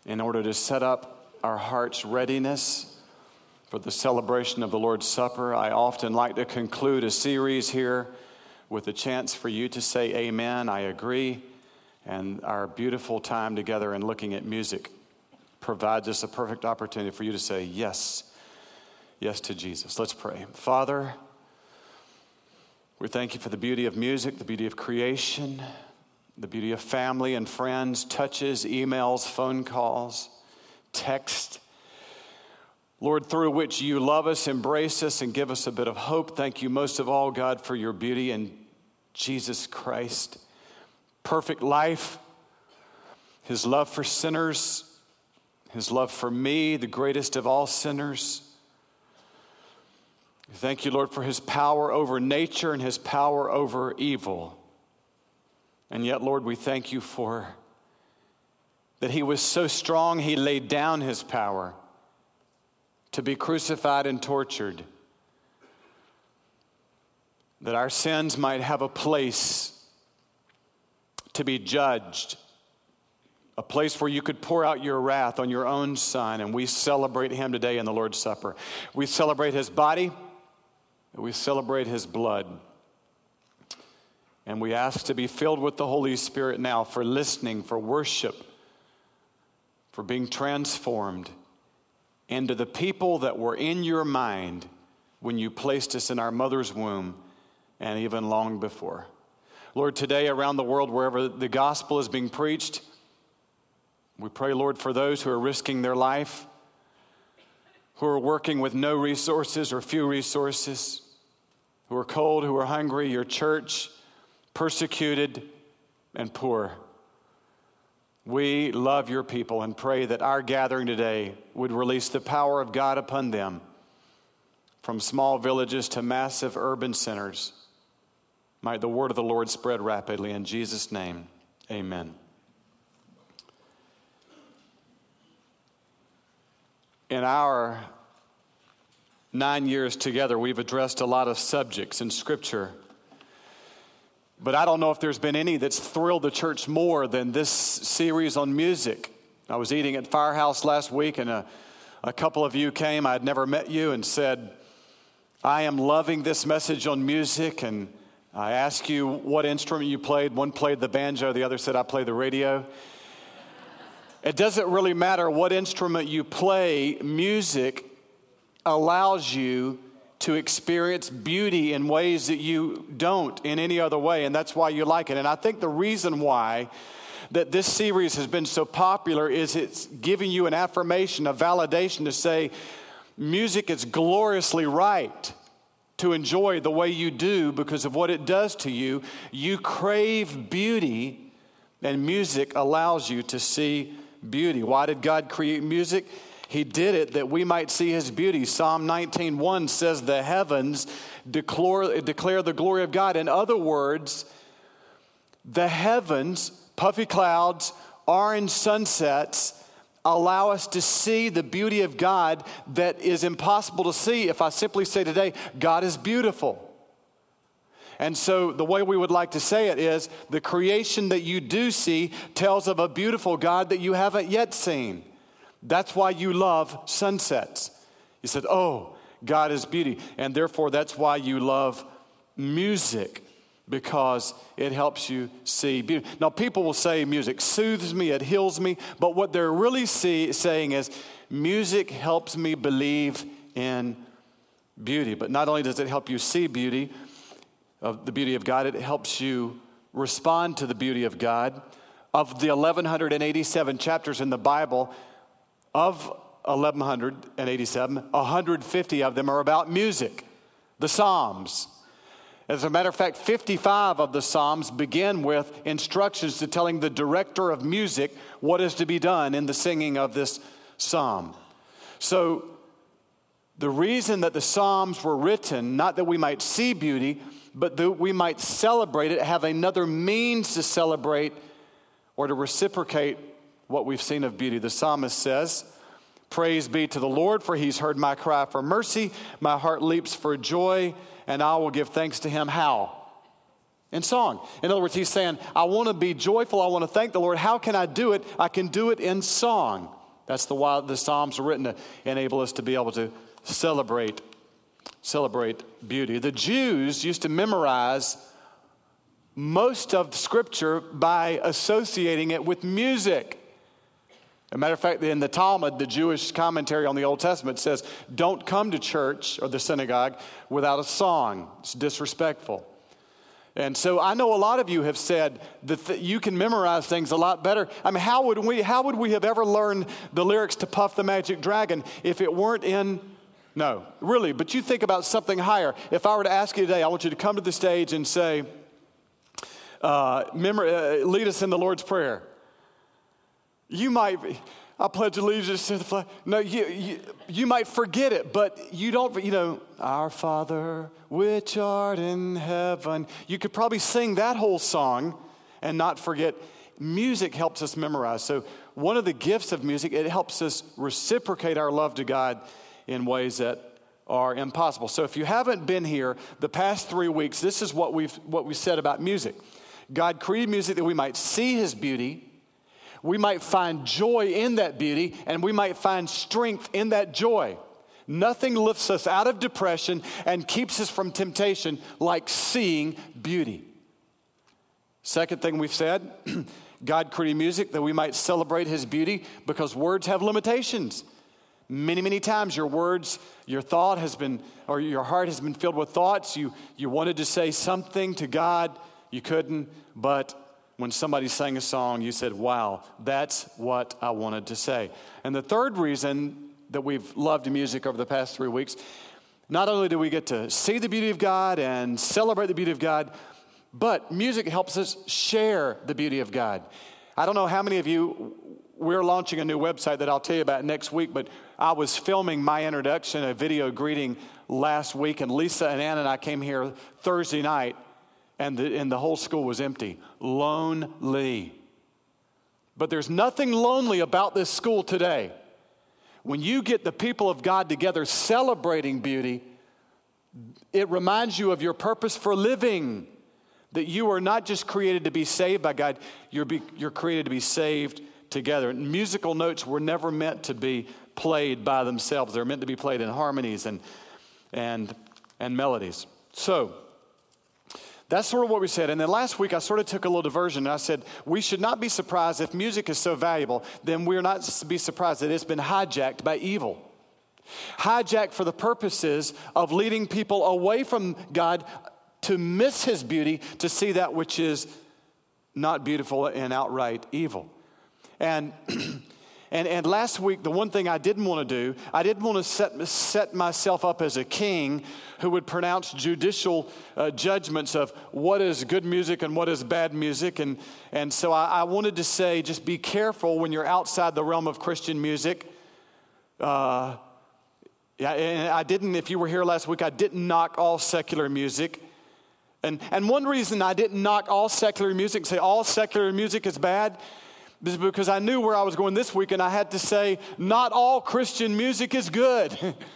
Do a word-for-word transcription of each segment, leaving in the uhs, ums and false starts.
in order to set up our heart's readiness for the celebration of the Lord's Supper. I often like to conclude a series here with a chance for you to say amen, I agree, and our beautiful time together in looking at music provides us a perfect opportunity for you to say yes, yes to Jesus. Let's pray. Father, we thank you for the beauty of music, the beauty of creation, the beauty of family and friends, touches, emails, phone calls, text. Lord, through which you love us, embrace us, and give us a bit of hope. Thank you most of all, God, for your beauty in Jesus Christ. Perfect life, his love for sinners, his love for me, the greatest of all sinners. Thank you, Lord, for his power over nature and his power over evil. And yet, Lord, we thank you for that he was so strong, he laid down his power to be crucified and tortured, that our sins might have a place to be judged, a place where you could pour out your wrath on your own Son. And we celebrate him today in the Lord's Supper. We celebrate his body, we celebrate his blood. And we ask to be filled with the Holy Spirit now for listening, for worship, for being transformed into the people that were in your mind when you placed us in our mother's womb and even long before. Lord, today around the world, wherever the gospel is being preached, we pray, Lord, for those who are risking their life, who are working with no resources or few resources, who are cold, who are hungry, your church, persecuted and poor. We love your people and pray that our gathering today would release the power of God upon them, from small villages to massive urban centers. Might the word of the Lord spread rapidly. In Jesus' name, amen. In our nine years together, we've addressed a lot of subjects in Scripture. But I don't know if there's been any that's thrilled the church more than this series on music. I was eating at Firehouse last week, and a, a couple of you came. I had never met you, and said, I am loving this message on music. And I asked you what instrument you played. One played the banjo. The other said, I play the radio. It doesn't really matter what instrument you play. Music allows you to experience beauty in ways that you don't in any other way, and that's why you like it. And I think the reason why that this series has been so popular is it's giving you an affirmation, a validation to say music is gloriously right to enjoy the way you do because of what it does to you. You crave beauty, and music allows you to see beauty. Why did God create music? He did it that we might see his beauty. Psalm nineteen one says the heavens declare, declare the glory of God. In other words, the heavens, puffy clouds, orange sunsets, allow us to see the beauty of God that is impossible to see if I simply say today, God is beautiful. And so the way we would like to say it is the creation that you do see tells of a beautiful God that you haven't yet seen. That's why you love sunsets. You said, oh, God is beauty. And therefore, that's why you love music, because it helps you see beauty. Now, people will say music soothes me, it heals me. But what they're really see, saying is music helps me believe in beauty. But not only does it help you see beauty, of the beauty of God, it helps you respond to the beauty of God. Of the eleven eighty-seven chapters in the Bible, of eleven eighty-seven, one hundred fifty of them are about music, the Psalms. As a matter of fact, fifty-five of the Psalms begin with instructions to telling the director of music what is to be done in the singing of this psalm. So the reason that the Psalms were written, not that we might see beauty, but that we might celebrate it, have another means to celebrate or to reciprocate what we've seen of beauty. The psalmist says, praise be to the Lord, for he's heard my cry for mercy. My heart leaps for joy, and I will give thanks to him. How? In song. In other words, he's saying, I want to be joyful. I want to thank the Lord. How can I do it? I can do it in song. That's the why the Psalms are written, to enable us to be able to celebrate, celebrate beauty. The Jews used to memorize most of Scripture by associating it with music. As a matter of fact, in the Talmud, the Jewish commentary on the Old Testament says, don't come to church or the synagogue without a song. It's disrespectful. And so I know a lot of you have said that th- you can memorize things a lot better. I mean, how would we how would we have ever learned the lyrics to Puff the Magic Dragon if it weren't in, no, really, but you think about something higher. If I were to ask you today, I want you to come to the stage and say, uh, memor- uh, lead us in the Lord's Prayer. You might, I pledge allegiance to the flag. No, you, you you might forget it, but you don't, you know, our Father, which art in heaven. You could probably sing that whole song and not forget. Music helps us memorize. So one of the gifts of music, it helps us reciprocate our love to God in ways that are impossible. So if you haven't been here the past three weeks, this is what we've what we said about music. God created music that we might see his beauty, we might find joy in that beauty, and we might find strength in that joy. Nothing lifts us out of depression and keeps us from temptation like seeing beauty. Second thing we've said, God created music that we might celebrate his beauty because words have limitations. Many, many times your words, your thought has been, or your heart has been filled with thoughts. You, you wanted to say something to God, you couldn't, but when somebody sang a song, you said, wow, that's what I wanted to say. And the third reason that we've loved music over the past three weeks, not only do we get to see the beauty of God and celebrate the beauty of God, but music helps us share the beauty of God. I don't know how many of you, we're launching a new website that I'll tell you about next week, but I was filming my introduction, a video greeting last week, and Lisa and Ann and I came here Thursday night, and the, and the whole school was empty. Lonely. But there's nothing lonely about this school today. When you get the people of God together celebrating beauty, it reminds you of your purpose for living. That you are not just created to be saved by God, you're, be, you're created to be saved together. And musical notes were never meant to be played by themselves. They're meant to be played in harmonies and, and, and melodies. So, that's sort of what we said. And then last week, I sort of took a little diversion, and I said, we should not be surprised if music is so valuable, then we're not to be surprised that it's been hijacked by evil. Hijacked for the purposes of leading people away from God to miss his beauty, to see that which is not beautiful and outright evil. And And and last week, the one thing I didn't want to do, I didn't want to set, set myself up as a king who would pronounce judicial uh, judgments of what is good music and what is bad music. And, and so I, I wanted to say, just be careful when you're outside the realm of Christian music. Uh, yeah, and I didn't, if you were here last week, I didn't knock all secular music. And, and one reason I didn't knock all secular music and say all secular music is bad is because I knew where I was going this week, and I had to say, not all Christian music is good.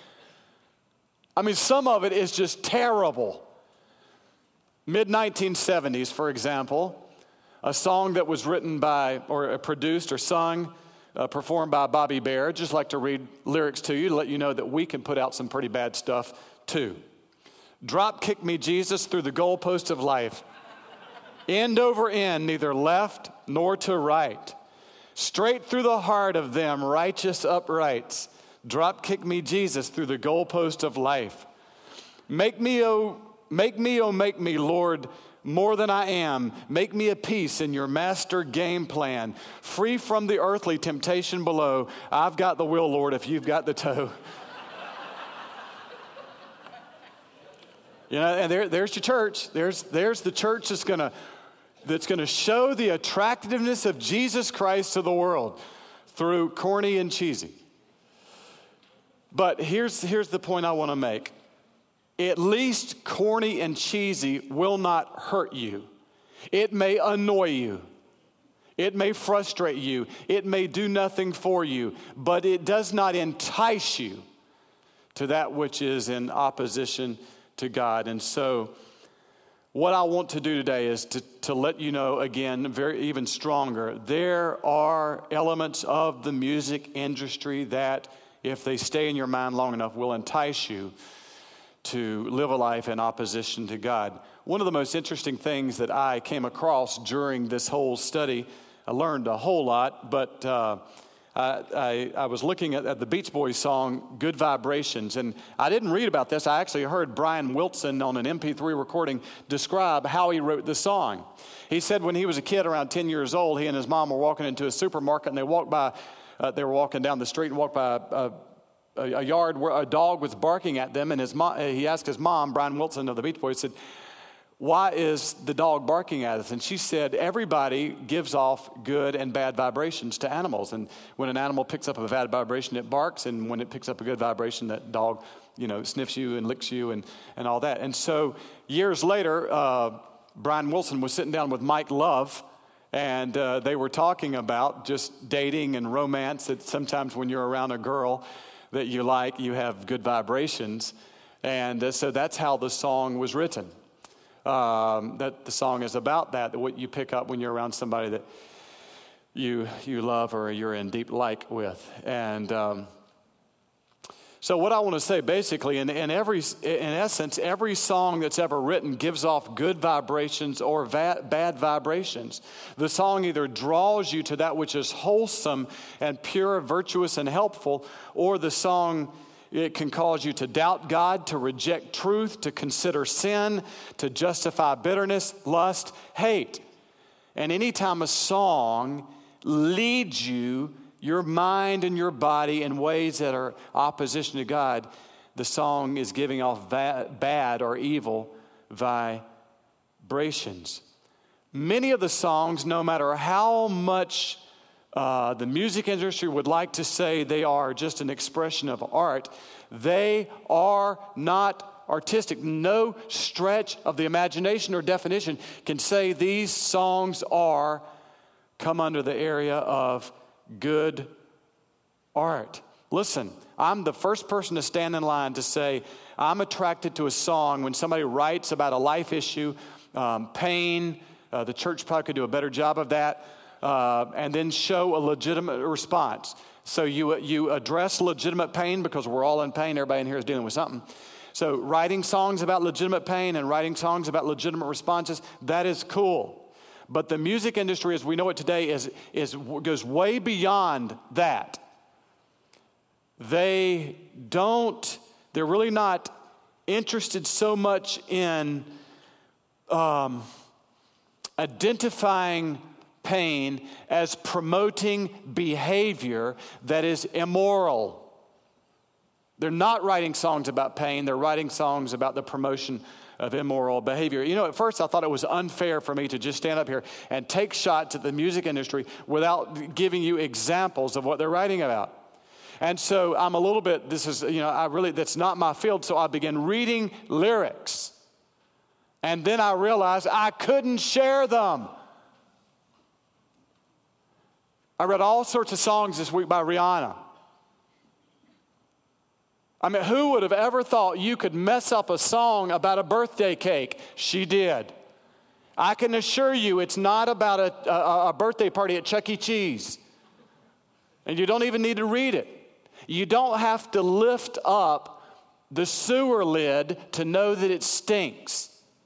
I mean, some of it is just terrible. mid nineteen seventies, for example, a song that was written by, or produced or sung, uh, performed by Bobby Bare. I'd just like to read lyrics to you to let you know that we can put out some pretty bad stuff too. Drop kick me, Jesus, through the goalpost of life. End over end, neither left nor to right. Straight through the heart of them righteous uprights. Drop kick me, Jesus, through the goalpost of life. Make me, oh, make me, oh, make me, Lord, more than I am. Make me a piece in your master game plan. Free from the earthly temptation below. I've got the will, Lord, if you've got the toe. You know, and there, there's your church. There's, there's the church that's going to that's going to show the attractiveness of Jesus Christ to the world through corny and cheesy. But here's, here's the point I want to make. At least corny and cheesy will not hurt you. It may annoy you. It may frustrate you. It may do nothing for you. But it does not entice you to that which is in opposition to God. And so what I want to do today is to, to let you know again, very even stronger, there are elements of the music industry that, if they stay in your mind long enough, will entice you to live a life in opposition to God. One of the most interesting things that I came across during this whole study, I learned a whole lot, but uh, I, I, I was looking at, at the Beach Boys song, Good Vibrations, and I didn't read about this. I actually heard Brian Wilson on an M P three recording describe how he wrote the song. He said when he was a kid, around ten years old, he and his mom were walking into a supermarket, and they walked by, uh, they were walking down the street and walked by a, a, a yard where a dog was barking at them, and his mom, he asked his mom, Brian Wilson of the Beach Boys, said, "Why is the dog barking at us?" And she said, everybody gives off good and bad vibrations to animals. And when an animal picks up a bad vibration, it barks. And when it picks up a good vibration, that dog, you know, sniffs you and licks you and, and all that. And so years later, uh, Brian Wilson was sitting down with Mike Love, and uh, they were talking about just dating and romance, that sometimes when you're around a girl that you like, you have good vibrations. And uh, so that's how the song was written. Um, that the song is about that, that what you pick up when you're around somebody that you you love or you're in deep like with. And um, so what I want to say basically, in, in every in essence, every song that's ever written gives off good vibrations or va- bad vibrations. The song either draws you to that which is wholesome and pure, virtuous, and helpful, or the song, it can cause you to doubt God, to reject truth, to consider sin, to justify bitterness, lust, hate. And anytime a song leads you, your mind and your body, in ways that are opposition to God, the song is giving off va- bad or evil vibrations. Many of the songs, no matter how much Uh, the music industry would like to say they are just an expression of art, they are not artistic. No stretch of the imagination or definition can say these songs are, come under the area of good art. Listen, I'm the first person to stand in line to say I'm attracted to a song when somebody writes about a life issue, um, pain. Uh, the church probably could do a better job of that. Uh, and then show a legitimate response. So you you address legitimate pain, because we're all in pain. Everybody in here is dealing with something. So writing songs about legitimate pain and writing songs about legitimate responses, that is cool. But the music industry, as we know it today, is is goes way beyond that. They don't, they're really not interested so much in um, identifying pain as promoting behavior that is immoral. They're not writing songs about pain. They're writing songs about the promotion of immoral behavior. You know, at first I thought it was unfair for me to just stand up here and take shots at the music industry without giving you examples of what they're writing about. And so I'm a little bit, this is, you know, I really, that's not my field. So I began reading lyrics. And then I realized I couldn't share them. I read all sorts of songs this week by Rihanna. I mean, who would have ever thought you could mess up a song about a birthday cake? She did. I can assure you it's not about a, a, a birthday party at Chuck E. Cheese. And you don't even need to read it. You don't have to lift up the sewer lid to know that it stinks.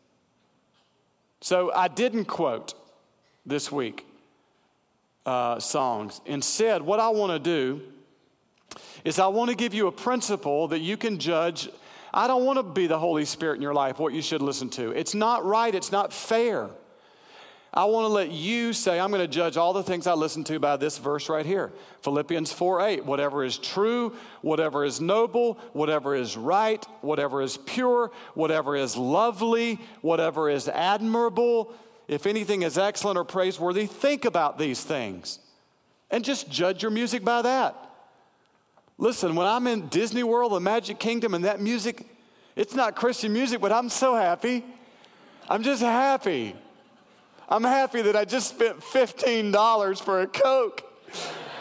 So I didn't quote this week. Uh, songs. Instead, what I want to do is I want to give you a principle that you can judge. I don't want to be the Holy Spirit in your life, what you should listen to. It's not right. It's not fair. I want to let you say, I'm going to judge all the things I listen to by this verse right here. Philippians four eight, whatever is true, whatever is noble, whatever is right, whatever is pure, whatever is lovely, whatever is admirable, if anything is excellent or praiseworthy, think about these things. And just judge your music by that. Listen, when I'm in Disney World, the Magic Kingdom, and that music, it's not Christian music, but I'm so happy. I'm just happy. I'm happy that I just spent fifteen dollars for a Coke.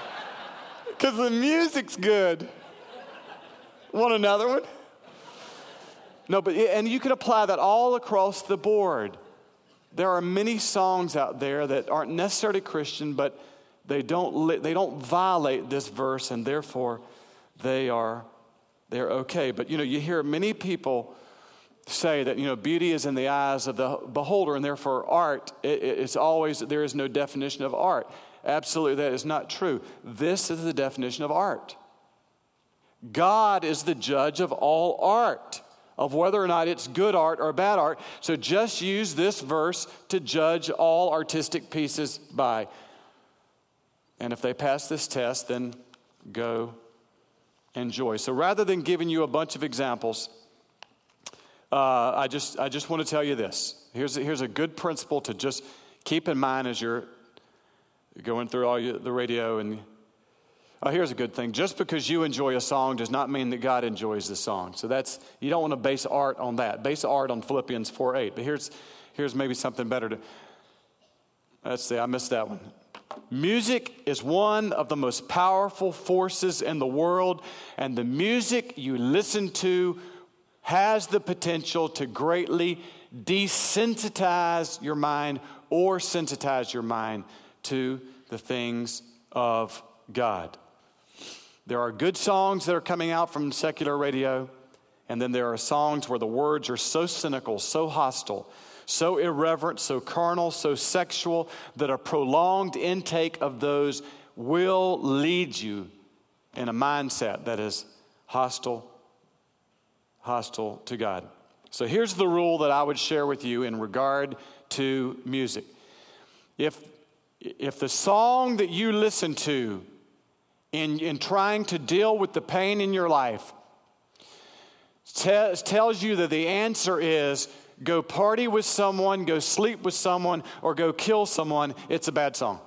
Because the music's good. Want another one? No, but, and you can apply that all across the board. There are many songs out there that aren't necessarily Christian, but they don't li- they don't violate this verse, and therefore they are they're okay. But you know, you hear many people say that, you know, beauty is in the eyes of the beholder, and therefore art, it, it's always, there is no definition of art. Absolutely, that is not true. This is the definition of art. God is the judge of all art, of whether or not it's good art or bad art. So just use this verse to judge all artistic pieces by. And if they pass this test, then go enjoy. So rather than giving you a bunch of examples, uh, I just I just want to tell you this. Here's a, here's a good principle to just keep in mind as you're going through all your, the radio. And oh, here's a good thing. Just because you enjoy a song does not mean that God enjoys the song. So that's, you don't want to base art on that. Base art on Philippians four eight. But here's here's maybe something better to. Let's see. I missed that one. Music is one of the most powerful forces in the world, and the music you listen to has the potential to greatly desensitize your mind or sensitize your mind to the things of God. There are good songs that are coming out from secular radio, and then there are songs where the words are so cynical, so hostile, so irreverent, so carnal, so sexual, that a prolonged intake of those will lead you in a mindset that is hostile, hostile to God. So here's the rule that I would share with you in regard to music. If, if the song that you listen to in, in trying to deal with the pain in your life te- tells you that the answer is go party with someone, go sleep with someone, or go kill someone, it's a bad song.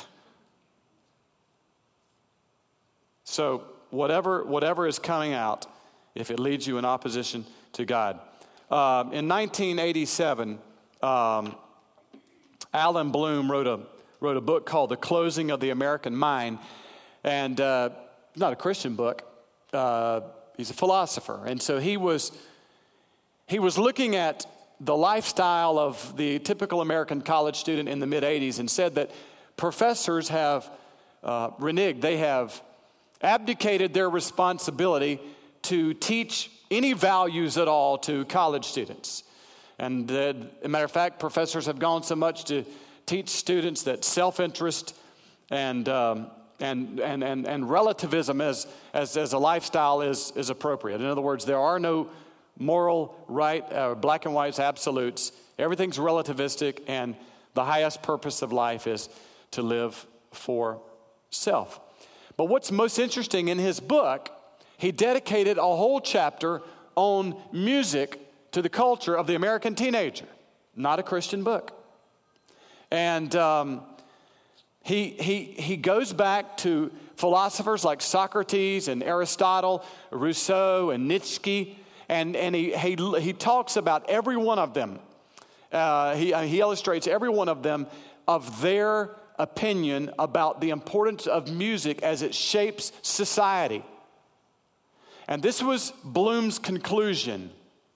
So whatever whatever is coming out, if it leads you in opposition to God. Uh, in nineteen eighty-seven, um, Alan Bloom wrote a wrote a book called The Closing of the American Mind, and uh, not a Christian book. Uh, he's a philosopher, and so he was he was looking at the lifestyle of the typical American college student in the mid-eighties and said that professors have uh, reneged, they have abdicated their responsibility to teach any values at all to college students. And uh, as a matter of fact, professors have gone so much to teach students that self-interest and um, and, and and and relativism as as as a lifestyle is is appropriate. In other words, there are no moral right, uh, black and white absolutes. Everything's relativistic, and the highest purpose of life is to live for self. But what's most interesting in his book, he dedicated a whole chapter on music to the culture of the American teenager. Not a Christian book. And um, he he he goes back to philosophers like Socrates and Aristotle, Rousseau and Nietzsche. And, and he, he he talks about every one of them. Uh, he, he illustrates every one of them of their opinion about the importance of music as it shapes society. And this was Bloom's conclusion,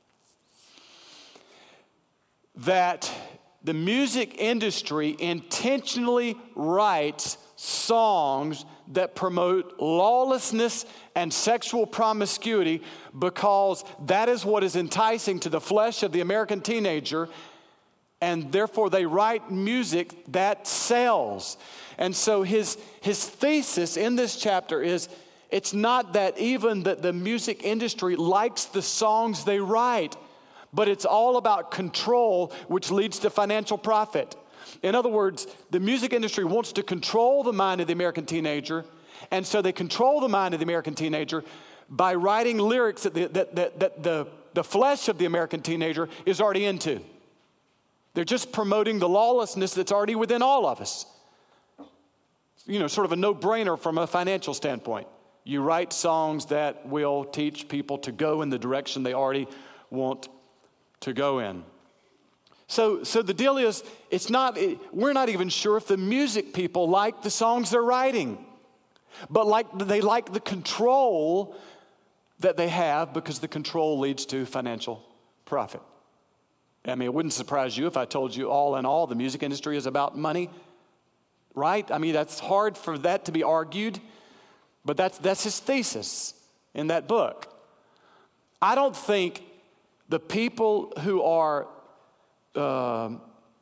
that the music industry intentionally writes songs that promote lawlessness and sexual promiscuity because that is what is enticing to the flesh of the American teenager, and therefore they write music that sells. And so his his thesis in this chapter is, it's not that even that the music industry likes the songs they write, but it's all about control, which leads to financial profit. In other words, the music industry wants to control the mind of the American teenager, and so they control the mind of the American teenager by writing lyrics that the, that, that, that the, the flesh of the American teenager is already into. They're just promoting the lawlessness that's already within all of us. You know, sort of a no-brainer from a financial standpoint. You write songs that will teach people to go in the direction they already want to go in. So, so the deal is, it's not, it, we're not even sure if the music people like the songs they're writing, but like they like the control that they have, because the control leads to financial profit. I mean, it wouldn't surprise you if I told you all in all the music industry is about money, right? I mean, that's hard for that to be argued, but that's that's his thesis in that book. I don't think the people who are, uh,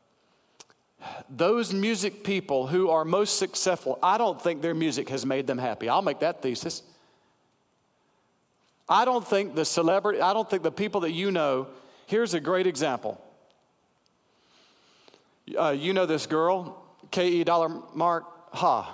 those music people who are most successful, I don't think their music has made them happy. I'll make that thesis. I don't think the celebrity, I don't think the people that you know, here's a great example. Uh, you know this girl, K E dollar mark Ha.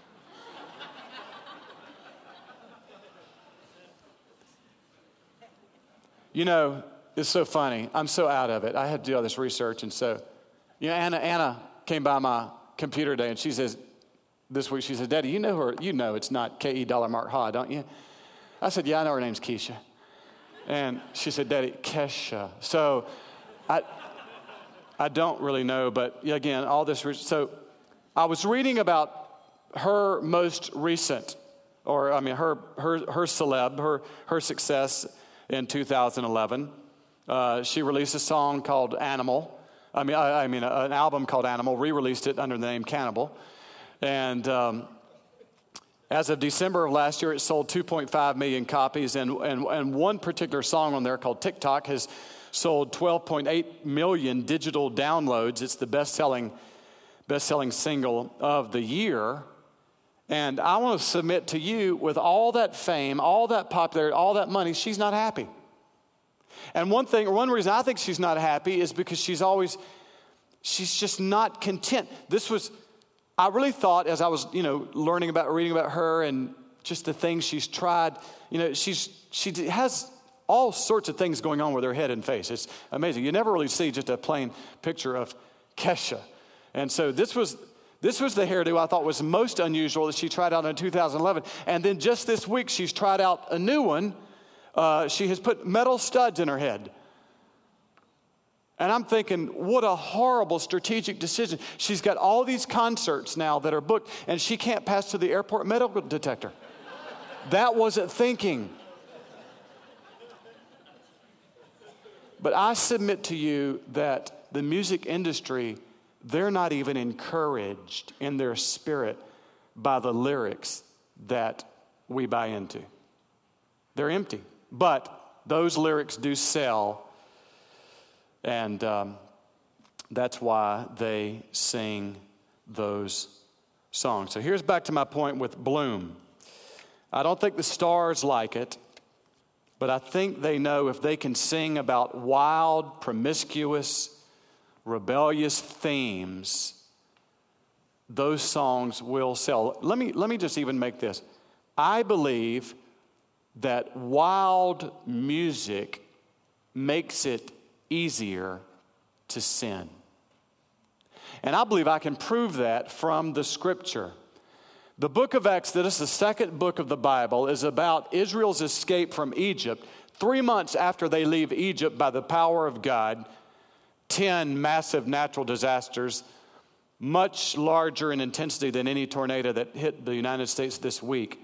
You know, it's so funny. I'm so out of it. I had to do all this research, and so, you know, Anna, Anna came by my computer today, and she says, this week, she said, Daddy, you know her, you know it's not K E dollar mark Ha, don't you? I said, yeah, I know her name's Keisha. And she said, Daddy, Kesha. So I I don't really know, but again, all this, so I was reading about her most recent, or I mean, her her her celeb, her her success in two thousand eleven. Uh, she released a song called Animal. I mean, I, I mean, a, an album called Animal. Re-released it under the name Cannibal, and um, as of December of last year, it sold two point five million copies, and, and and one particular song on there called TikTok has sold twelve point eight million digital downloads. It's the best-selling best-selling single of the year. And I want to submit to you, with all that fame, all that popularity, all that money, she's not happy. And one thing, or one reason I think she's not happy is because she's always, she's just not content. This was, I really thought as I was, you know, learning about, reading about her and just the things she's tried, you know, she's she has all sorts of things going on with her head and face. It's amazing. You never really see just a plain picture of Kesha. And so this was this was the hairdo I thought was most unusual that she tried out in two thousand eleven. And then just this week, she's tried out a new one. Uh, she has put metal studs in her head. And I'm thinking, what a horrible strategic decision. She's got all these concerts now that are booked, and she can't pass through the airport metal detector. That wasn't thinking. But I submit to you that the music industry, they're not even encouraged in their spirit by the lyrics that we buy into. They're empty. But those lyrics do sell, and um, that's why they sing those songs. So here's back to my point with Bloom. I don't think the stars like it, but I think they know if they can sing about wild, promiscuous, rebellious themes, those songs will sell. Let me, let me just even make this. I believe that wild music makes it easier to sin. And I believe I can prove that from the scripture. The book of Exodus, the second book of the Bible, is about Israel's escape from Egypt. Three months after they leave Egypt by the power of God, ten massive natural disasters, much larger in intensity than any tornado that hit the United States this week.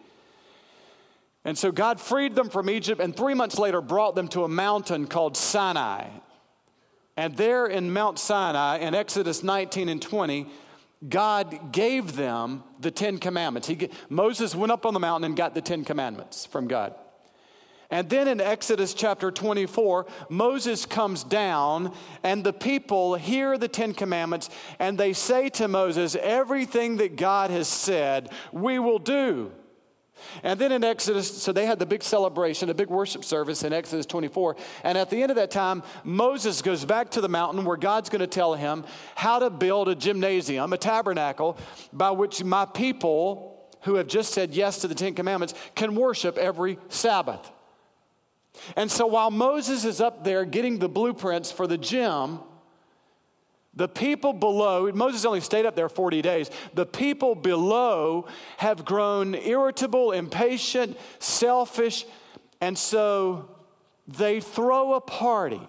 And so God freed them from Egypt, and three months later brought them to a mountain called Sinai. And there in Mount Sinai, in Exodus nineteen and twenty, God gave them the Ten Commandments. He, Moses went up on the mountain and got the Ten Commandments from God. And then in Exodus chapter twenty-four, Moses comes down, and the people hear the Ten Commandments, and they say to Moses, everything that God has said, we will do. And then in Exodus, so they had the big celebration, a big worship service in Exodus twenty-four. And at the end of that time, Moses goes back to the mountain where God's going to tell him how to build a gymnasium, a tabernacle, by which my people who have just said yes to the Ten Commandments can worship every Sabbath. And so while Moses is up there getting the blueprints for the gym, the people below, Moses only stayed up there forty days. The people below have grown irritable, impatient, selfish, and so they throw a party.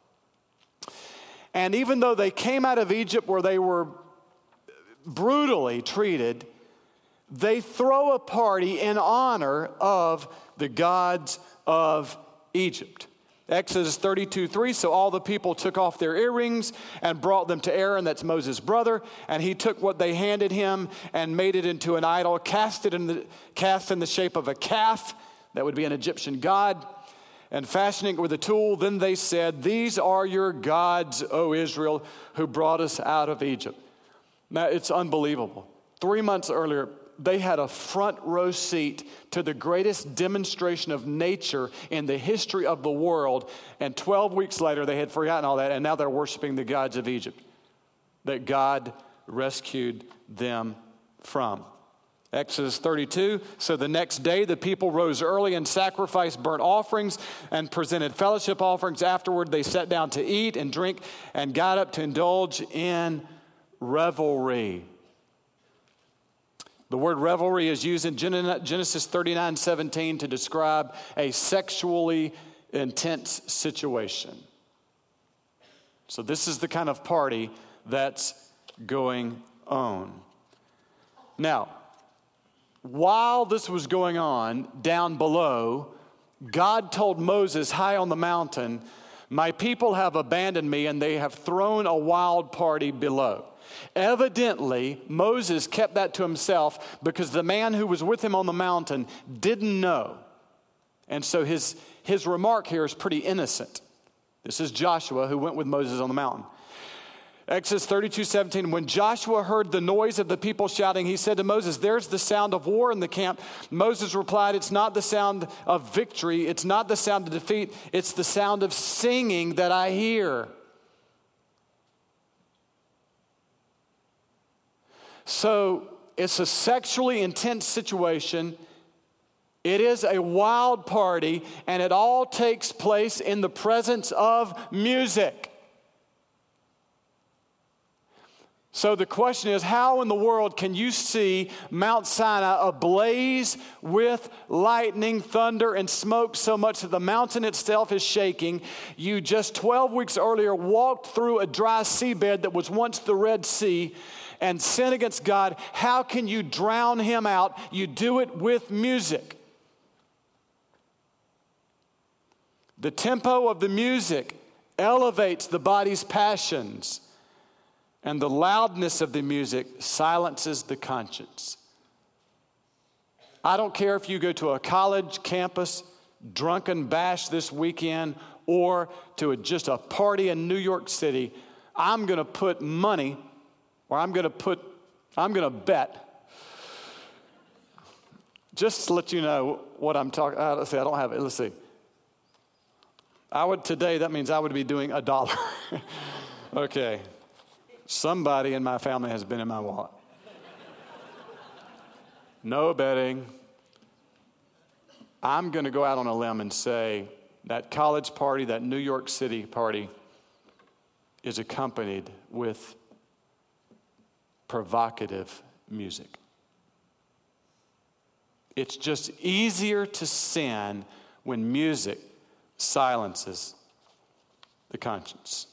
And even though they came out of Egypt where they were brutally treated, they throw a party in honor of the gods of Egypt. Exodus thirty-two three, so all the people took off their earrings and brought them to Aaron, that's Moses' brother, and he took what they handed him and made it into an idol, cast it in the, cast in the shape of a calf, that would be an Egyptian god, and fashioning it with a tool. Then they said, these are your gods, O Israel, who brought us out of Egypt. Now, it's unbelievable. Three months earlier, they had a front row seat to the greatest demonstration of nature in the history of the world. And twelve weeks later, they had forgotten all that, and now they're worshiping the gods of Egypt that God rescued them from. Exodus thirty-two, so the next day the people rose early and sacrificed burnt offerings and presented fellowship offerings. Afterward, they sat down to eat and drink and got up to indulge in revelry. The word revelry is used in Genesis thirty-nine seventeen to describe a sexually intense situation. So this is the kind of party that's going on. Now, while this was going on down below, God told Moses high on the mountain, my people have abandoned me and they have thrown a wild party below. Evidently, Moses kept that to himself because the man who was with him on the mountain didn't know. And so his, his remark here is pretty innocent. This is Joshua who went with Moses on the mountain. Exodus thirty-two seventeen, when Joshua heard the noise of the people shouting, he said to Moses, there's the sound of war in the camp. Moses replied, it's not the sound of victory. It's not the sound of defeat. It's the sound of singing that I hear. So it's a sexually intense situation. It is a wild party, and it all takes place in the presence of music. So the question is, how in the world can you see Mount Sinai ablaze with lightning, thunder, and smoke so much that the mountain itself is shaking? You just twelve weeks earlier walked through a dry seabed that was once the Red Sea and sin against God. How can you drown him out? You do it with music. The tempo of the music elevates the body's passions, and the loudness of the music silences the conscience. I don't care if you go to a college campus drunken bash this weekend or to a, just a party in New York City. I'm going to put money, or I'm going to put, I'm going to bet, just to let you know what I'm talking. Uh, let's see, I don't have it. Let's see. I would today. That means I would be doing a dollar. Okay. Somebody in my family has been in my wallet. No betting. I'm going to go out on a limb and say that college party, that New York City party, is accompanied with provocative music. It's just easier to sin when music silences the conscience.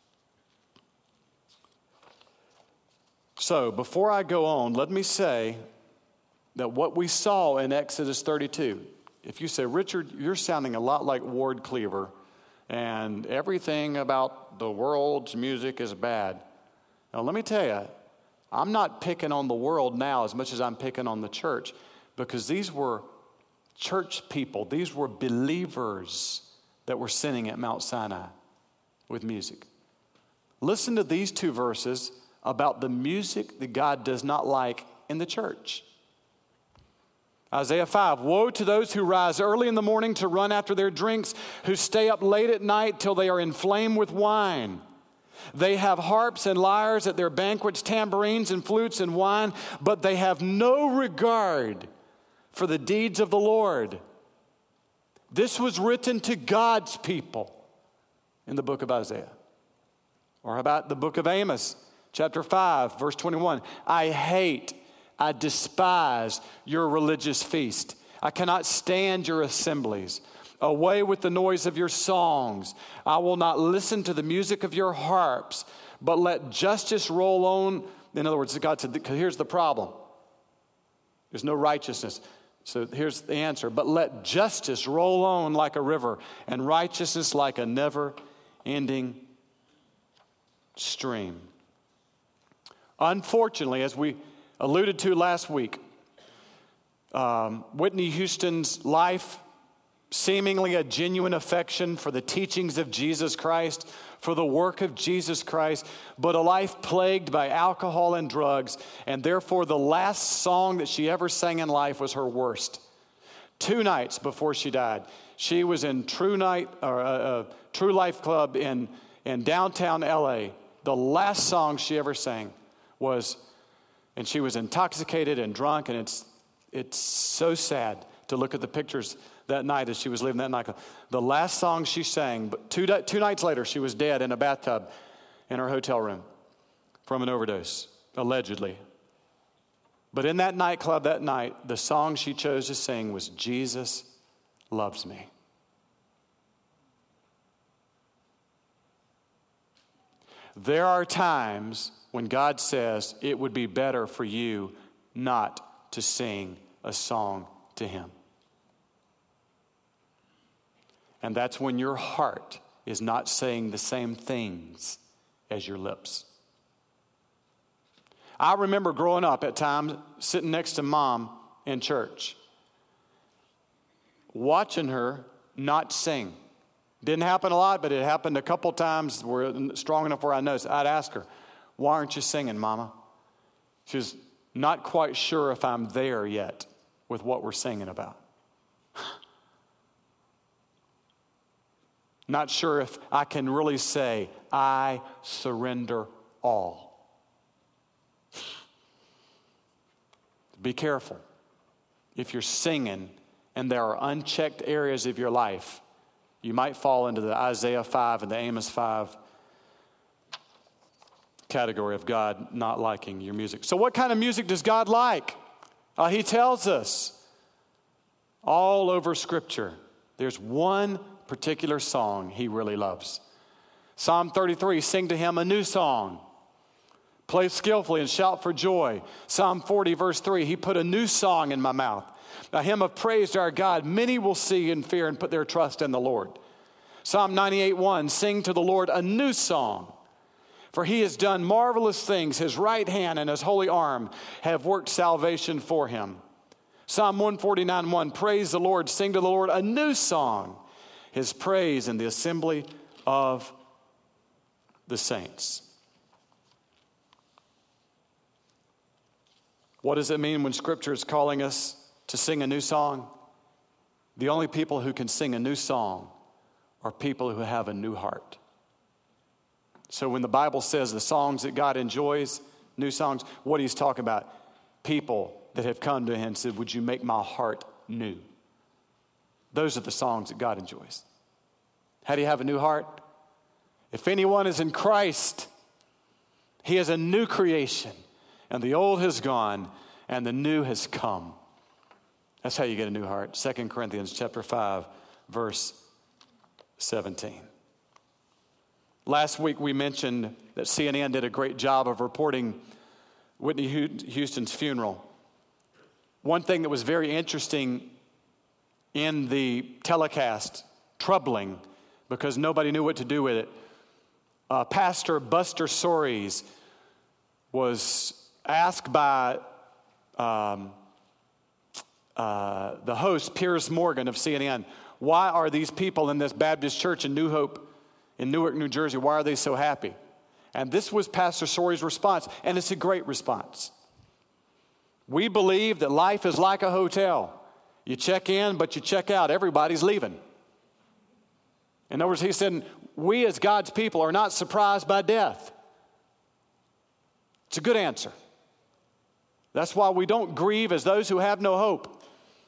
So, before I go on, let me say that what we saw in Exodus thirty-two, if you say, Richard, you're sounding a lot like Ward Cleaver, and everything about the world's music is bad. Now, let me tell you, I'm not picking on the world now as much as I'm picking on the church, because these were church people, these were believers that were sinning at Mount Sinai with music. Listen to these two verses about the music that God does not like in the church. Isaiah five, woe to those who rise early in the morning to run after their drinks, who stay up late at night till they are inflamed with wine. They have harps and lyres at their banquets, tambourines and flutes and wine, but they have no regard for the deeds of the Lord. This was written to God's people in the book of Isaiah. Or about the book of Amos, chapter five, verse twenty-one. I hate, I despise your religious feast. I cannot stand your assemblies. Away with the noise of your songs. I will not listen to the music of your harps, but let justice roll on. In other words, God said, here's the problem. There's no righteousness. So here's the answer. But let justice roll on like a river and righteousness like a never-ending stream. Unfortunately, as we alluded to last week, um, Whitney Houston's life, seemingly a genuine affection for the teachings of Jesus Christ, for the work of Jesus Christ, but a life plagued by alcohol and drugs, and therefore the last song that she ever sang in life was her worst. Two nights before she died, she was in True Night or uh, uh, True Life Club in in downtown L A. The last song she ever sang was, and she was intoxicated and drunk, and it's it's so sad to look at the pictures that night as she was leaving that nightclub. The last song she sang, but two, two nights later, she was dead in a bathtub in her hotel room from an overdose, allegedly. But in that nightclub that night, the song she chose to sing was Jesus Loves Me. There are times when God says it would be better for you not to sing a song to Him. And that's when your heart is not saying the same things as your lips. I remember growing up at times sitting next to Mom in church, watching her not sing. Didn't happen a lot, but it happened a couple times where strong enough where I noticed. I'd ask her, "Why aren't you singing, Mama?" She was not quite sure if I'm there yet with what we're singing about. Not sure if I can really say, I surrender all. Be careful. If you're singing and there are unchecked areas of your life, you might fall into the Isaiah five and the Amos five category of God not liking your music. So what kind of music does God like? Uh, he tells us all over Scripture. There's one particular song He really loves. Psalm thirty-three, sing to Him a new song. Play skillfully and shout for joy. Psalm forty, verse three, He put a new song in my mouth. A hymn of praise to our God. Many will see and fear and put their trust in the Lord. Psalm ninety-eight, one, sing to the Lord a new song. For He has done marvelous things. His right hand and His holy arm have worked salvation for Him. Psalm one forty-nine, one, praise the Lord. Sing to the Lord a new song. His praise in the assembly of the saints. What does it mean when Scripture is calling us to sing a new song? The only people who can sing a new song are people who have a new heart. So when the Bible says the songs that God enjoys, new songs, what He's talking about, people that have come to Him and said, would you make my heart new? Those are the songs that God enjoys. How do you have a new heart? If anyone is in Christ, he is a new creation. And the old has gone, and the new has come. That's how you get a new heart. Second Corinthians chapter five, verse seventeen. Last week we mentioned that C N N did a great job of reporting Whitney Houston's funeral. One thing that was very interesting in the telecast, troubling, because nobody knew what to do with it, uh, Pastor Buster Soares was asked by um, uh, the host, Piers Morgan of C N N, why are these people in this Baptist church in New Hope, in Newark, New Jersey, why are they so happy? And this was Pastor Soares' response, and it's a great response. We believe that life is like a hotel. You check in, but you check out. Everybody's leaving. In other words, he said, we as God's people are not surprised by death. It's a good answer. That's why we don't grieve as those who have no hope.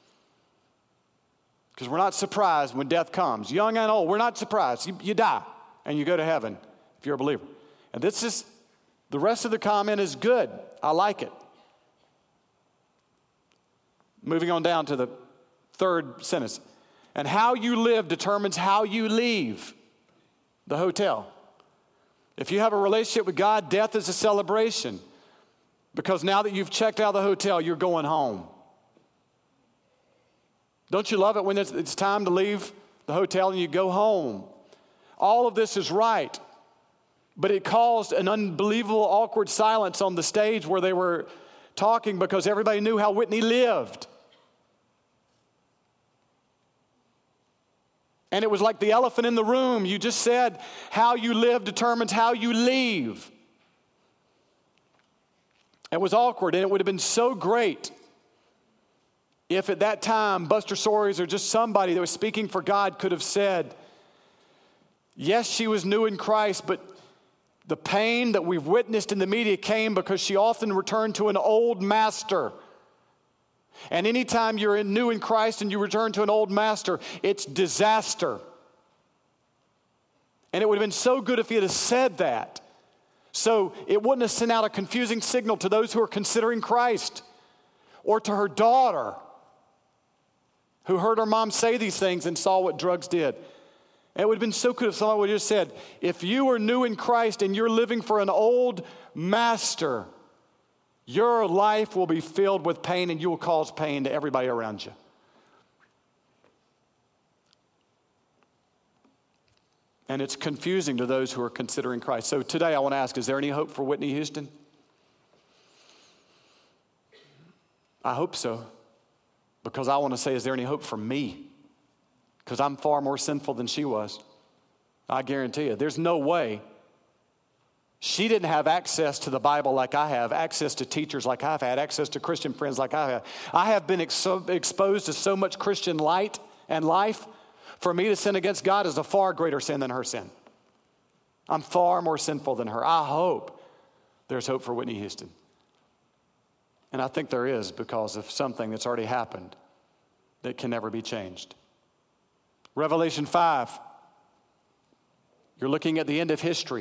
Because we're not surprised when death comes. Young and old, we're not surprised. You, you die, and you go to heaven if you're a believer. And this is, the rest of the comment is good. I like it. Moving on down to the third sentence. And how you live determines how you leave the hotel. If you have a relationship with God, death is a celebration. Because now that you've checked out of the hotel, you're going home. Don't you love it when it's, it's time to leave the hotel and you go home? All of this is right. But it caused an unbelievable awkward silence on the stage where they were talking because everybody knew how Whitney lived. And it was like the elephant in the room. You just said how you live determines how you leave. It was awkward, and it would have been so great if at that time Buster Soares or just somebody that was speaking for God could have said, yes, she was new in Christ, but the pain that we've witnessed in the media came because she often returned to an old master. And anytime you're in new in Christ and you return to an old master, it's disaster. And it would have been so good if he had said that. So it wouldn't have sent out a confusing signal to those who are considering Christ, or to her daughter who heard her mom say these things and saw what drugs did. And it would have been so good if someone would have just said, if you are new in Christ and you're living for an old master, your life will be filled with pain and you will cause pain to everybody around you. And it's confusing to those who are considering Christ. So today I want to ask, is there any hope for Whitney Houston? I hope so. Because I want to say, is there any hope for me? Because I'm far more sinful than she was. I guarantee you. There's no way. She didn't have access to the Bible like I have, access to teachers like I've had, access to Christian friends like I have. I have been ex- exposed to so much Christian light and life. For me to sin against God is a far greater sin than her sin. I'm far more sinful than her. I hope there's hope for Whitney Houston. And I think there is because of something that's already happened that can never be changed. Revelation five. You're looking at the end of history.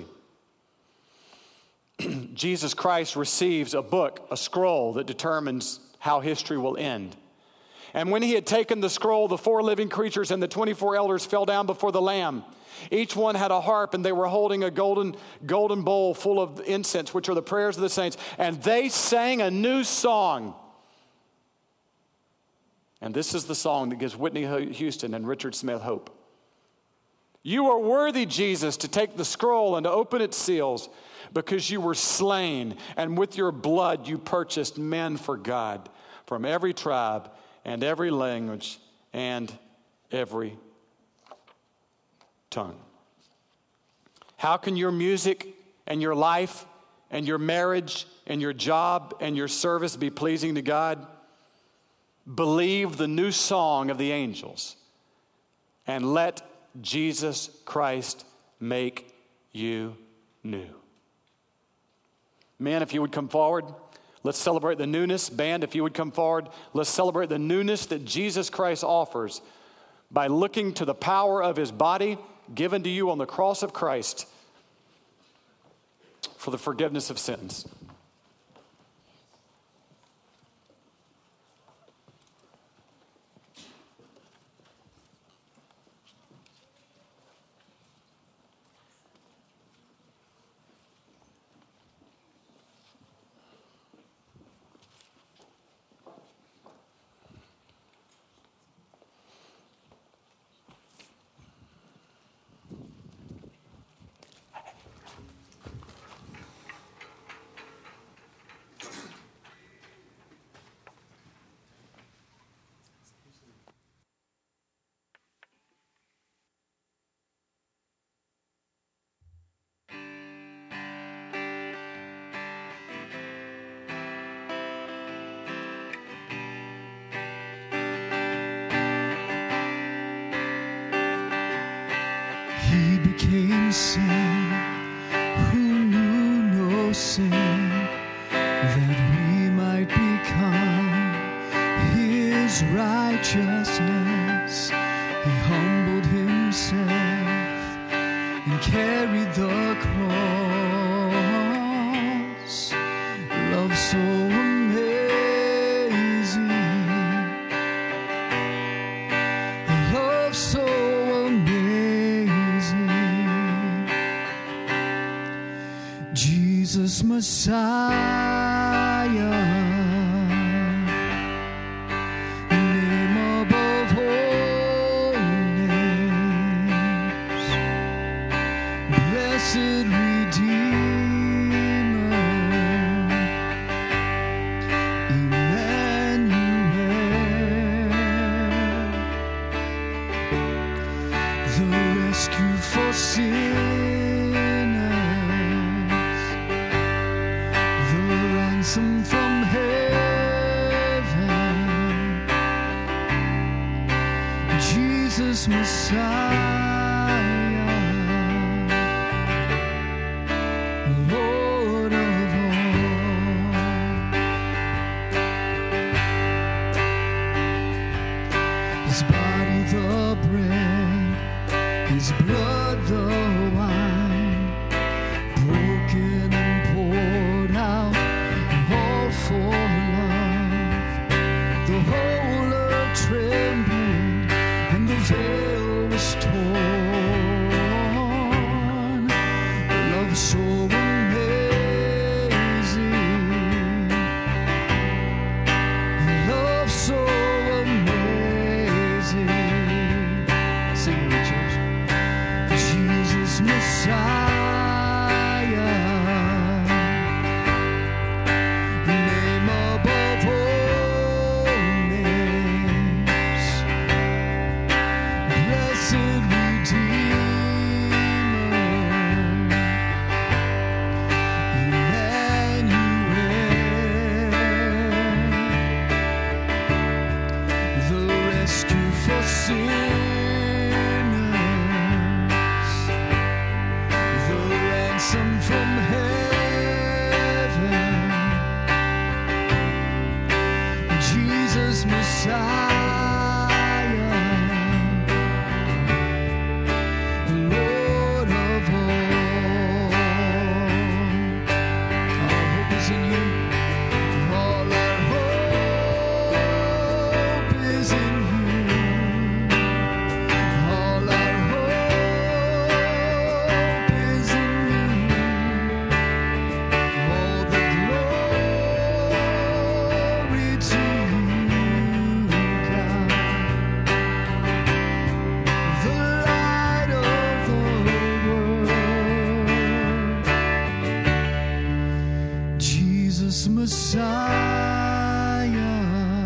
Jesus Christ receives a book, a scroll that determines how history will end. And when he had taken the scroll, the four living creatures and the twenty-four elders fell down before the Lamb. Each one had a harp, and they were holding a golden, golden bowl full of incense, which are the prayers of the saints. And they sang a new song. And this is the song that gives Whitney Houston and Richard Smith hope. You are worthy, Jesus, to take the scroll and to open its seals, because you were slain, and with your blood you purchased men for God from every tribe and every language and every tongue. How can your music and your life and your marriage and your job and your service be pleasing to God? Believe the new song of the angels and let Jesus Christ make you new. Men, if you would come forward, let's celebrate the newness. Band, if you would come forward, let's celebrate the newness that Jesus Christ offers by looking to the power of his body given to you on the cross of Christ for the forgiveness of sins. He became sin who knew no sin, that we might become his righteousness. He humbled himself and carried the cross. Love so amazing, love so Jesus Messiah, name above all. sinners, the ransom from heaven, Jesus Messiah, Lord of His body the bread, His blood the wine, broken and poured out, all for love. The whole earth trembled and the veil was torn. Love so amazing, love so Messiah, name above all names, blessed Redeemer, Emmanuel, the rescue for sin. Ransom from heaven, Jesus Messiah, Lord of all. Our hope is in you. All our hope is in you. All our hope is in you. All the glory to you, God, the light of the world, Jesus Messiah,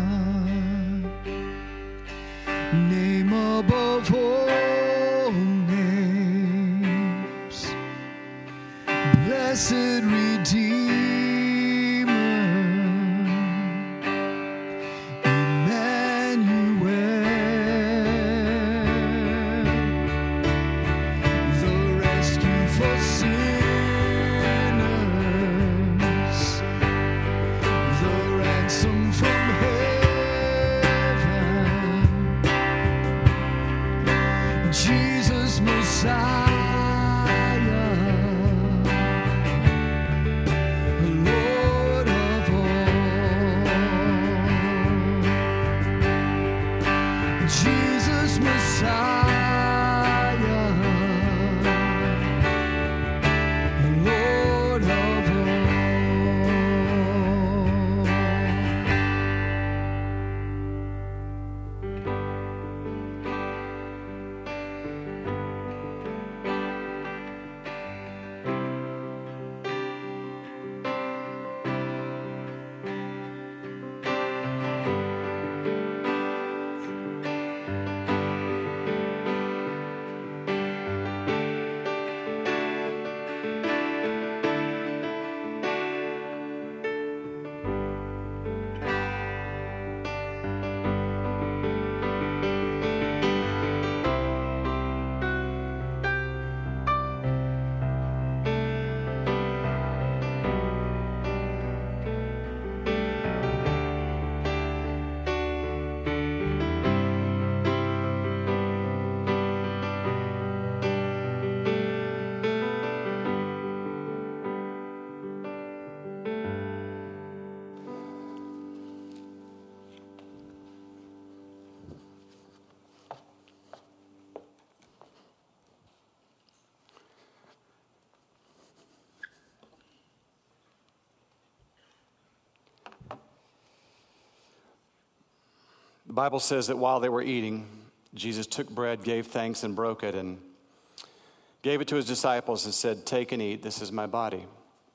name above all names, blessed Redeemer, Emmanuel, the rescue for sinners, the ransom from heaven, Jesus Messiah. Lord of all, Jesus Messiah, Lord of all. The Bible says that while they were eating, Jesus took bread, gave thanks, and broke it, and gave it to his disciples and said, "Take and eat, this is my body."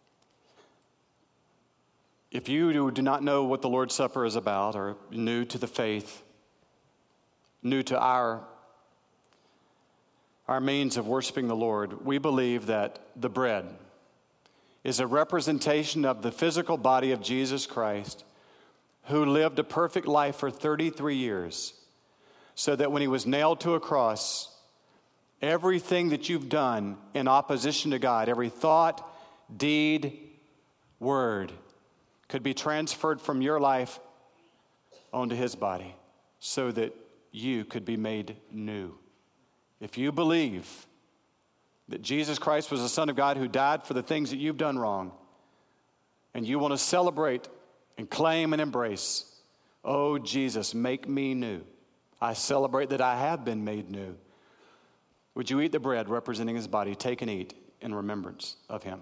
If you do not know what the Lord's Supper is about, or new to the faith, new to our our means of worshiping the Lord, we believe that the bread is a representation of the physical body of Jesus Christ, who lived a perfect life for thirty-three years, so that when he was nailed to a cross, everything that you've done in opposition to God, every thought, deed, word, could be transferred from your life onto his body so that you could be made new. If you believe that Jesus Christ was the Son of God who died for the things that you've done wrong, and you want to celebrate and claim and embrace, oh, Jesus, make me new. I celebrate that I have been made new. Would you eat the bread representing his body? Take and eat in remembrance of him.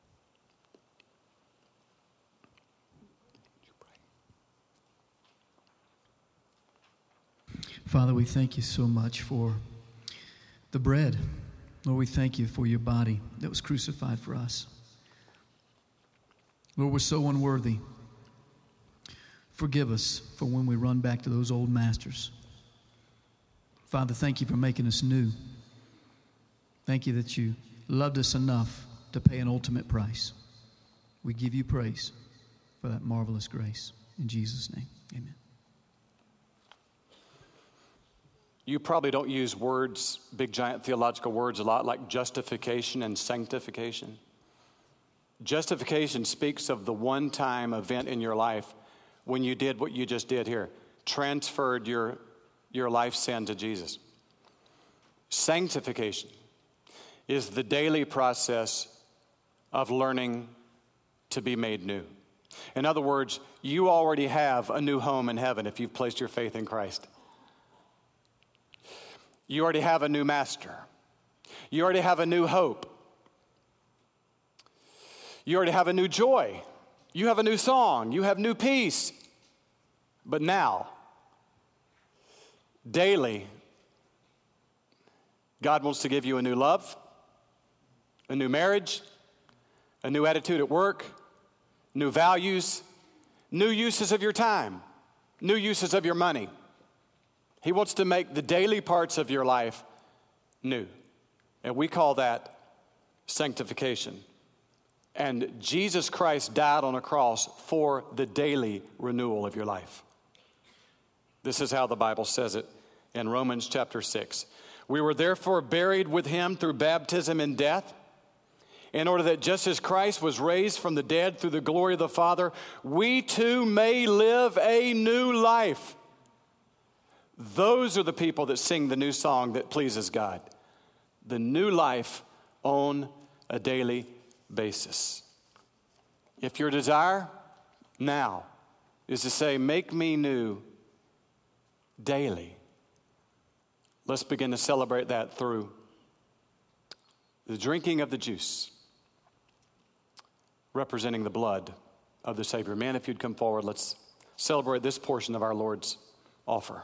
Father, we thank you so much for the bread. Lord, we thank you for your body that was crucified for us. Lord, we're so unworthy. Forgive us for when we run back to those old masters. Father, thank you for making us new. Thank you that you loved us enough to pay an ultimate price. We give you praise for that marvelous grace. In Jesus' name, amen. You probably don't use words, big giant theological words a lot, like justification and sanctification. Justification speaks of the one-time event in your life when you did what you just did here, transferred your, your life sin to Jesus. Sanctification is the daily process of learning to be made new. In other words, you already have a new home in heaven if you've placed your faith in Christ. You already have a new master. You already have a new hope. You already have a new joy. You have a new song. You have new peace. But now, daily, God wants to give you a new love, a new marriage, a new attitude at work, new values, new uses of your time, new uses of your money. He wants to make the daily parts of your life new. And we call that sanctification. And Jesus Christ died on a cross for the daily renewal of your life. This is how the Bible says it in Romans chapter six. We were therefore buried with him through baptism in death, in order that just as Christ was raised from the dead through the glory of the Father, we too may live a new life. Those are the people that sing the new song that pleases God. The new life on a daily basis. If your desire now is to say, make me new daily, let's begin to celebrate that through the drinking of the juice, representing the blood of the Savior. Man, if you'd come forward, let's celebrate this portion of our Lord's offer.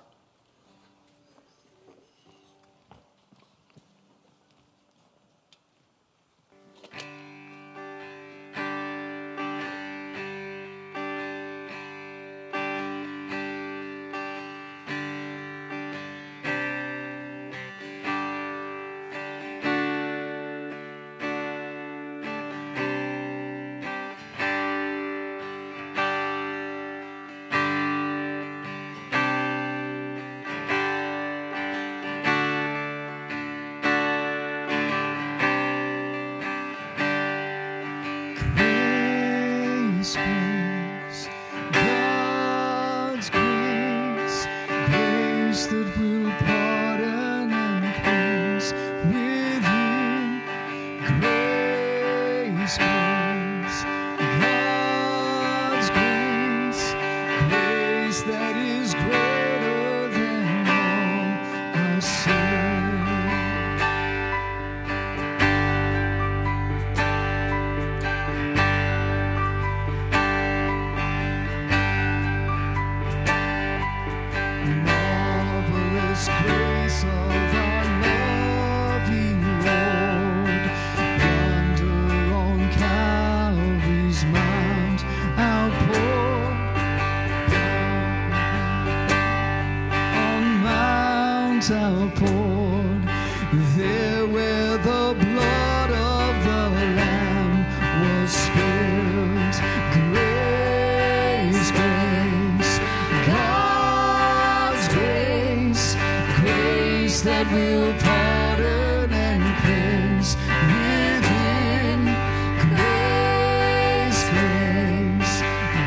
there where the blood of the Lamb was spilled. Grace, grace, God's grace, grace that will pardon and cleanse within. Grace, grace,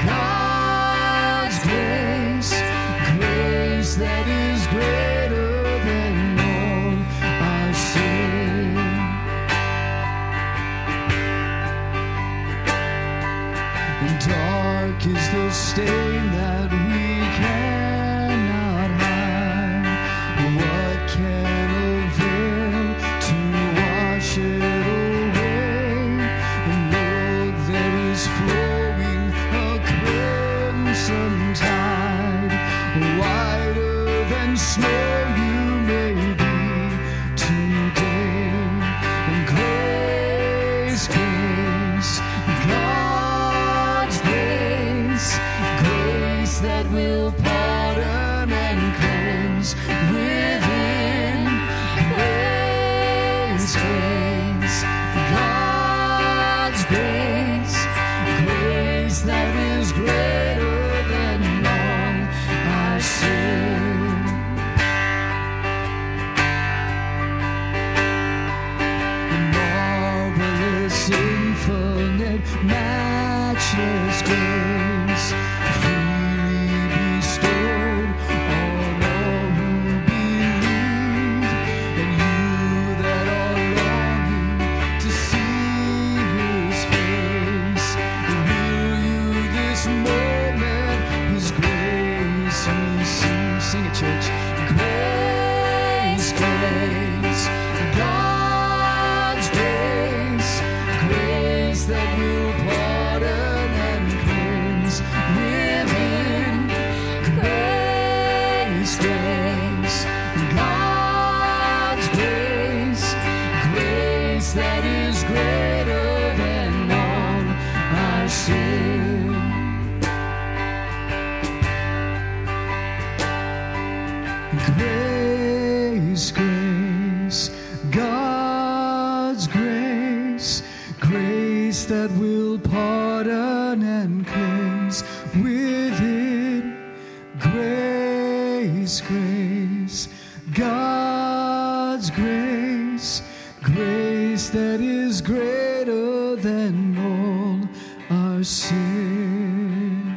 God's grace, grace that is greater than all our sin. And dark is the stain that we cannot hide. What can avail to wash it away? And Lord, there is flowing a crimson tide, whiter than snow you may be today. And grace, grace, God's grace, grace that will pardon and cleanse within. Grace, grace, God's grace, grace that is greater than all our sin. Marvelous, infinite, matchless grace, freely bestowed on all who believe. And you that are longing to see His face, will you this moment His grace receive? Sing it, church. Grace, grace, God's grace, grace that will pardon and cleanse within. Grace, grace, God's grace, grace that is greater than all our sin. Grace, grace, God's grace, grace that will pardon and cleanse within. Grace, grace, God's grace, grace that is greater than all our sin.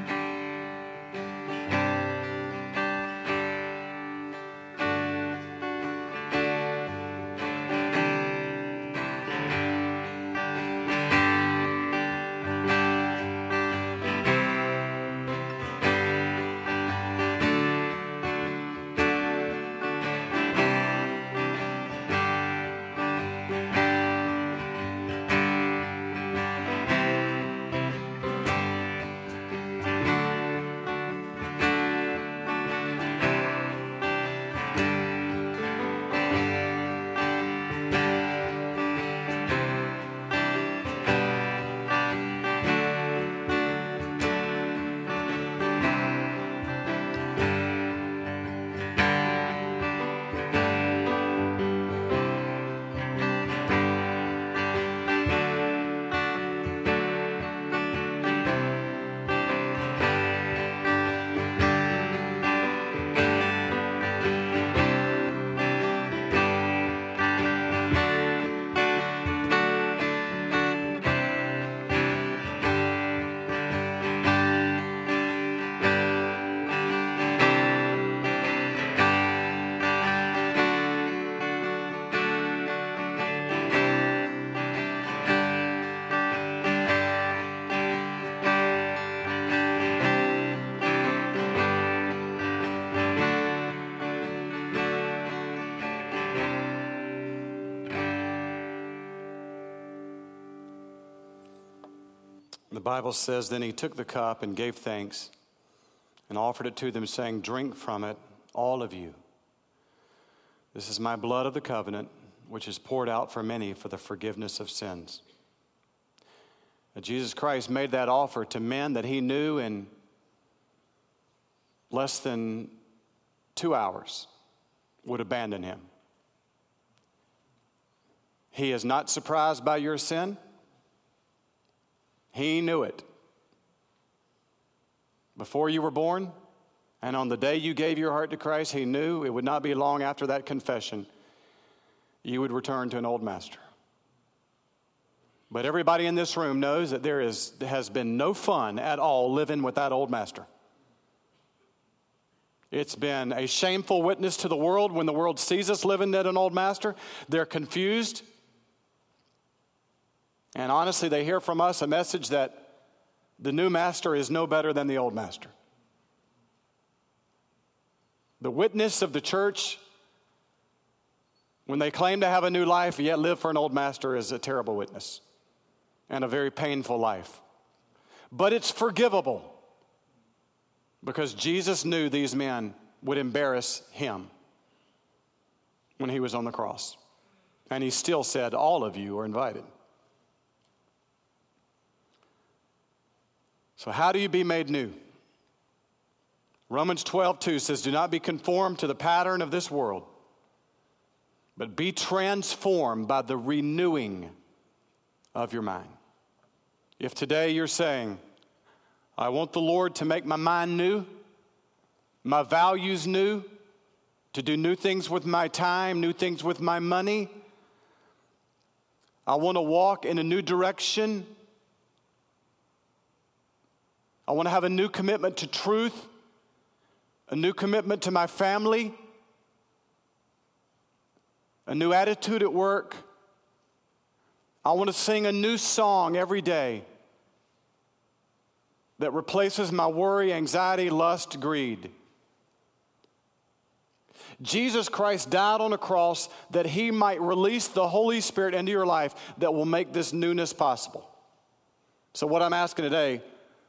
The Bible says, then he took the cup and gave thanks and offered it to them, saying, drink from it, all of you. This is my blood of the covenant, which is poured out for many for the forgiveness of sins. And Jesus Christ made that offer to men that he knew in less than two hours would abandon him. He is not surprised by your sin. He knew it before you were born, and on the day you gave your heart to Christ, he knew it would not be long after that confession you would return to an old master. But everybody in this room knows that there is has been no fun at all living with that old master. It's been a shameful witness to the world when the world sees us living at an old master. They're confused. And honestly, they hear from us a message that the new master is no better than the old master. The witness of the church, when they claim to have a new life, yet live for an old master, is a terrible witness and a very painful life. But it's forgivable because Jesus knew these men would embarrass him when he was on the cross. And he still said, all of you are invited. So how do you be made new? Romans twelve two says, do not be conformed to the pattern of this world, but be transformed by the renewing of your mind. If today you're saying, I want the Lord to make my mind new, my values new, to do new things with my time, new things with my money, I want to walk in a new direction, I want to have a new commitment to truth, a new commitment to my family, a new attitude at work. I want to sing a new song every day that replaces my worry, anxiety, lust, greed. Jesus Christ died on a cross that he might release the Holy Spirit into your life that will make this newness possible. So what I'm asking today,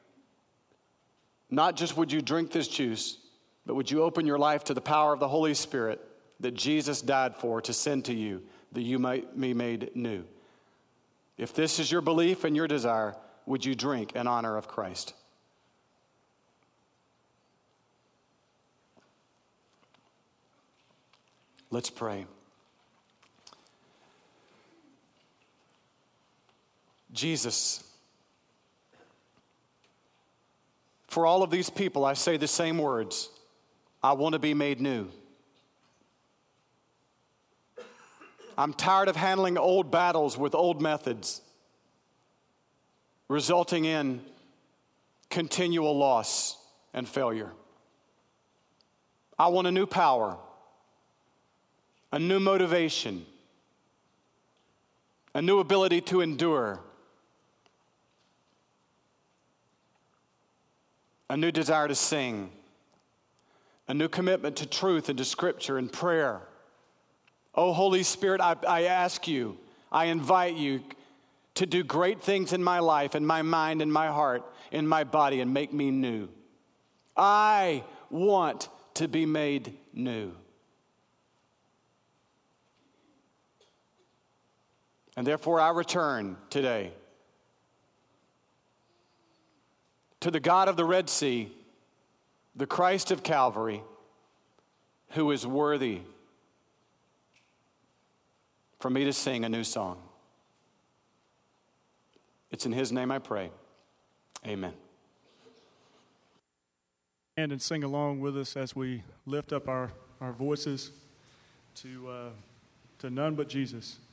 not just would you drink this juice, but would you open your life to the power of the Holy Spirit that Jesus died for to send to you, that you might be made new. If this is your belief and your desire, would you drink in honor of Christ? Let's pray. Jesus, for all of these people, I say the same words. I want to be made new. I'm tired of handling old battles with old methods, resulting in continual loss and failure. I want a new power, a new motivation, a new ability to endure, a new desire to sing, a new commitment to truth and to Scripture and prayer. Oh, Holy Spirit, I, I ask you, I invite you to do great things in my life, in my mind, in my heart, in my body, and make me new. I want to be made new. And therefore, I return today to the God of the Red Sea, the Christ of Calvary, who is worthy for me to sing a new song. It's in his name I pray. Amen. And sing along with us as we lift up our, our voices to uh, to none but Jesus.